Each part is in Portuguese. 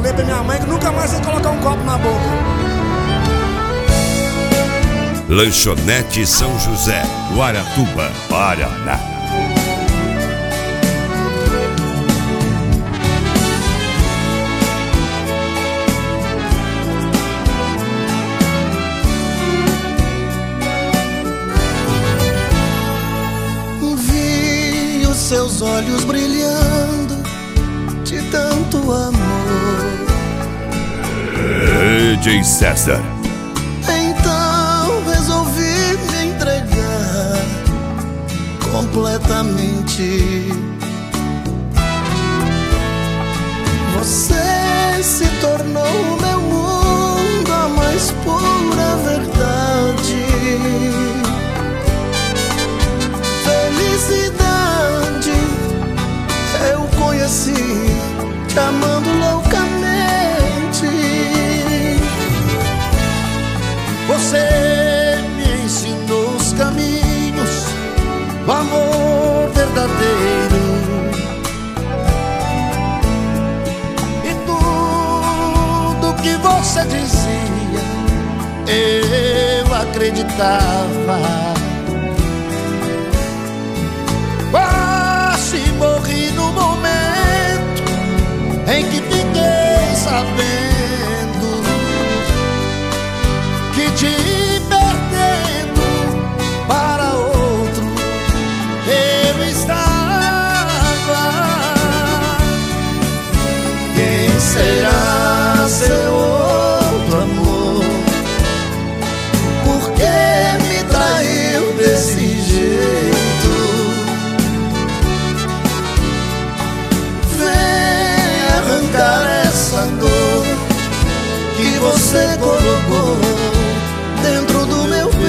falei pra minha mãe que nunca mais ia colocar um copo na boca. Lanchonete São José, Guaratuba, Paraná. Vi os seus olhos brilhando de tanto amor. DJ César. Então resolvi me entregar completamente. Você se tornou o meu mundo, a mais pura verdade. Felicidade eu conheci te amando loucamente. Você me ensinou os caminhos do amor verdadeiro, e tudo que você dizia eu acreditava. Quase morri no momento em que fiquei sabendo que te perdendo para outro eu estava. Quem será seu outro amor? Por que me traiu desse jeito? Vem arrancar essa dor que você colocou dentro do meu peito.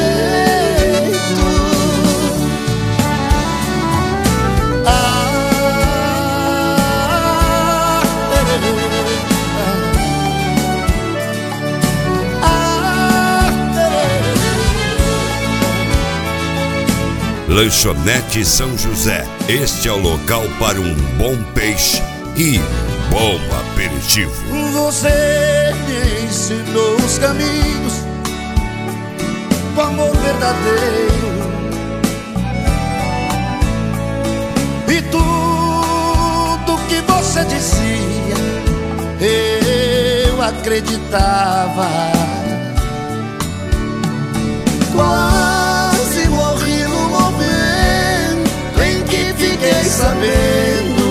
Lanchonete São José, este é o local para um bom peixe e bom aperitivo. Você me ensinou os caminhos do amor verdadeiro, e tudo que você dizia eu acreditava. Quase morri no momento em que fiquei sabendo